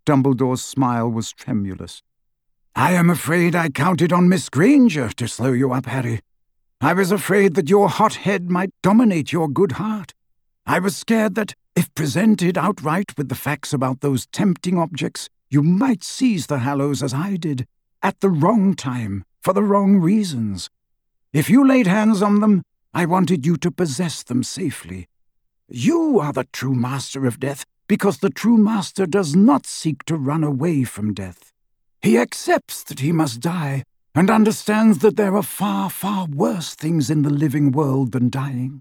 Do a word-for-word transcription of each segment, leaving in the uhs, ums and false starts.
Dumbledore's smile was tremulous. "I am afraid I counted on Miss Granger to slow you up, Harry. I was afraid that your hot head might dominate your good heart. I was scared that, if presented outright with the facts about those tempting objects, you might seize the Hallows as I did, at the wrong time, for the wrong reasons. If you laid hands on them, I wanted you to possess them safely. You are the true master of death, because the true master does not seek to run away from death. He accepts that he must die, and understands that there are far, far worse things in the living world than dying."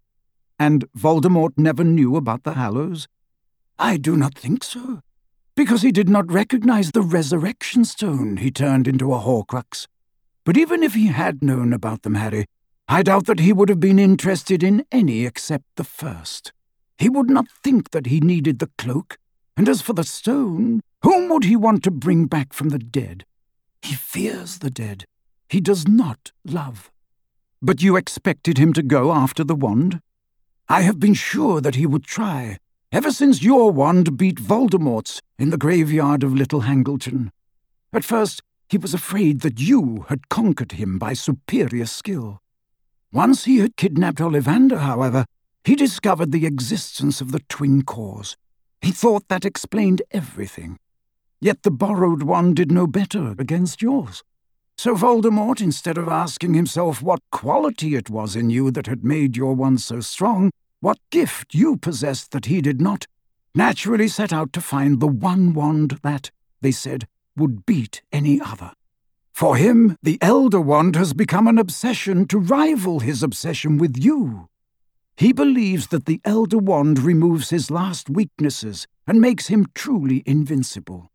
"And Voldemort never knew about the Hallows?" "I do not think so, because he did not recognize the resurrection stone he turned into a Horcrux. But even if he had known about them, Harry, I doubt that he would have been interested in any except the first. He would not think that he needed the cloak, and as for the stone, whom would he want to bring back from the dead? He fears the dead. He does not love." "But you expected him to go after the wand?" "I have been sure that he would try, ever since your wand beat Voldemort's in the graveyard of Little Hangleton. At first, he was afraid that you had conquered him by superior skill. Once he had kidnapped Ollivander, however, he discovered the existence of the twin cores. He thought that explained everything. Yet the borrowed wand did no better against yours. So Voldemort, instead of asking himself what quality it was in you that had made your wand so strong, what gift you possessed that he did not, naturally set out to find the one wand that, they said, would beat any other. For him, the Elder Wand has become an obsession to rival his obsession with you. He believes that the Elder Wand removes his last weaknesses and makes him truly invincible.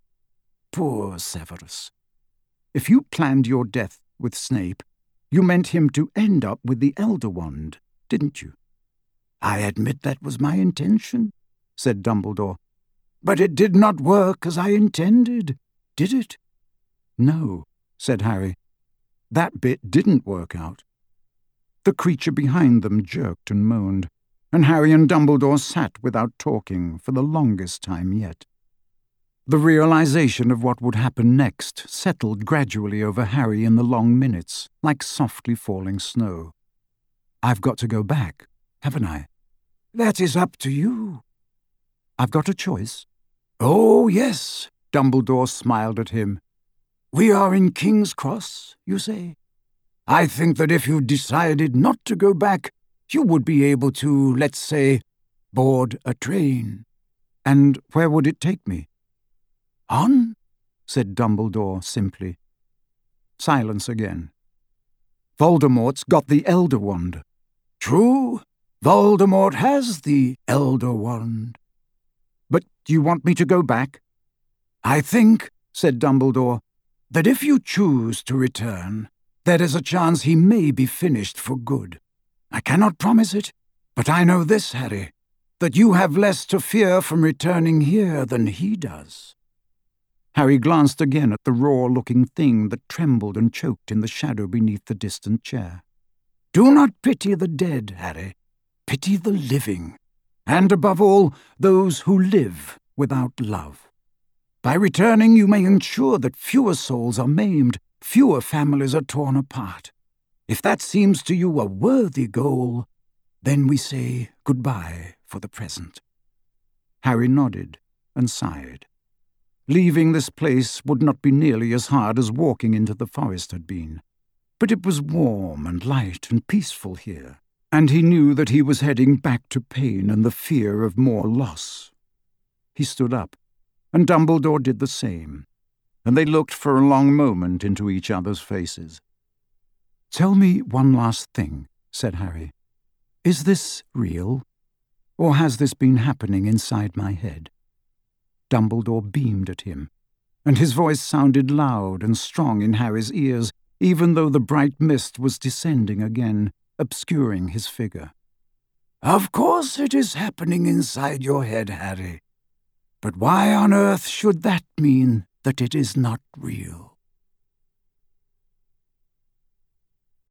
Poor Severus. If you planned your death with Snape, you meant him to end up with the Elder Wand, didn't you?" "I admit that was my intention," said Dumbledore. "But it did not work as I intended, did it?" "No," said Harry. "That bit didn't work out." The creature behind them jerked and moaned, and Harry and Dumbledore sat without talking for the longest time yet. The realization of what would happen next settled gradually over Harry in the long minutes, like softly falling snow. "I've got to go back, haven't I?" "That is up to you." "I've got a choice?" "Oh, yes," Dumbledore smiled at him. "We are in King's Cross, you say? I think that if you decided not to go back, you would be able to, let's say, board a train." "And where would it take me?" "On," said Dumbledore simply. Silence again. "Voldemort's got the Elder Wand." "True, Voldemort has the Elder Wand." "But you want me to go back?" "I think," said Dumbledore, "that if you choose to return, there is a chance he may be finished for good. I cannot promise it, but I know this, Harry, that you have less to fear from returning here than he does." Harry glanced again at the raw-looking thing that trembled and choked in the shadow beneath the distant chair. "Do not pity the dead, Harry. Pity the living, and above all, those who live without love. By returning, you may ensure that fewer souls are maimed, fewer families are torn apart. If that seems to you a worthy goal, then we say goodbye for the present." Harry nodded and sighed. Leaving this place would not be nearly as hard as walking into the forest had been. But it was warm and light and peaceful here, and he knew that he was heading back to pain and the fear of more loss. He stood up, and Dumbledore did the same, and they looked for a long moment into each other's faces. "Tell me one last thing," said Harry. "Is this real, or has this been happening inside my head?" Dumbledore beamed at him, and his voice sounded loud and strong in Harry's ears, even though the bright mist was descending again, obscuring his figure. "Of course it is happening inside your head, Harry. But why on earth should that mean that it is not real?"